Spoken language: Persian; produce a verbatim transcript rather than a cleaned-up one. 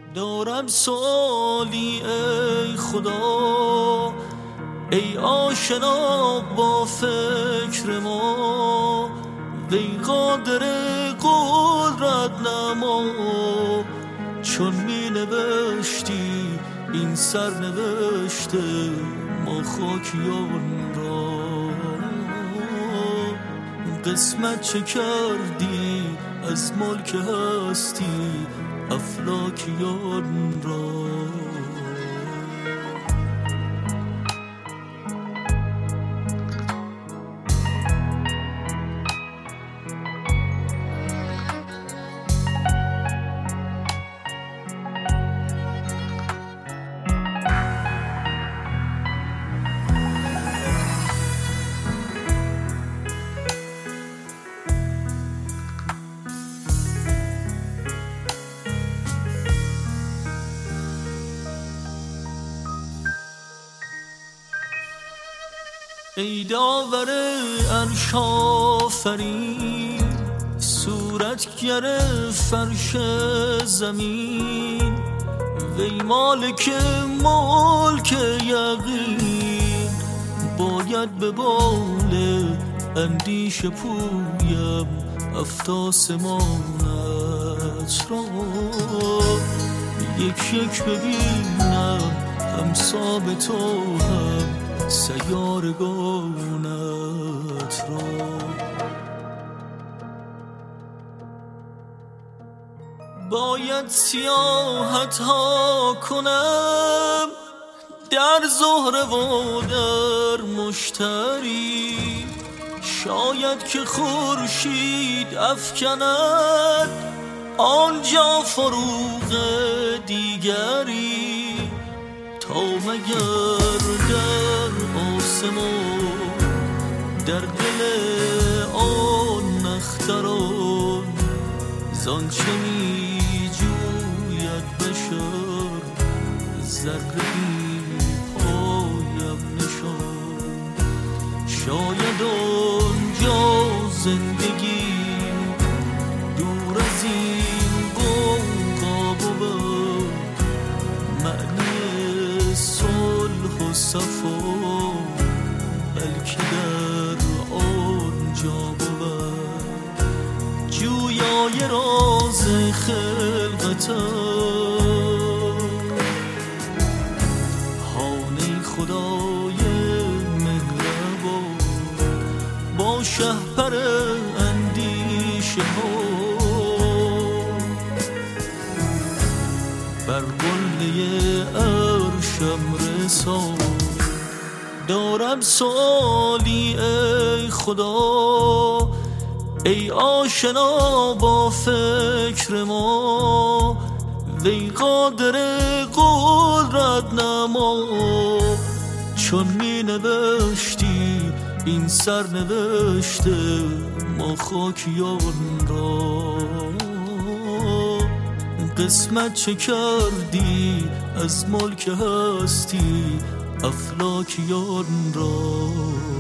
دارم سوالی ای خدا، ای آشنا با فکر ما، وی قادر قدرت نما. چون می نوشتی این سر نوشته ما خاکیان را، قسمت چه کردی از ملک هستی افلاکیان را. ای داور عرش آفرین، صورتگر فرش زمین، وی مالک ملک یقین. باید به بال اندیشه پویم افتاسمانت را، یک یک ببینم همسا به تو هم سیارگانت را. باید سیاحت ها کنم در زهره و در مشتری، شاید که خورشید افکند آنجا فروغ دیگری. تا مگر در آسمان در دل آن نختران، زانچه می جوید بشر ذره پایم نشان. شاید آنجا زندگی دور از این قوقا بود، معنی صلح و صفا بلکه در آنجا بود. جویای راز خلقتم هانه خدای مهربان، با شهپر اندیشه ها بر قله عرشم رسان. دارم سوالی ای خدا، ای آشنا با فکر ما، وی قادر قدرت نما. چون می نوشتی این سر نوشته ما خاکیان را، قسمت چه کردی از ملک هستی افلاکیان را.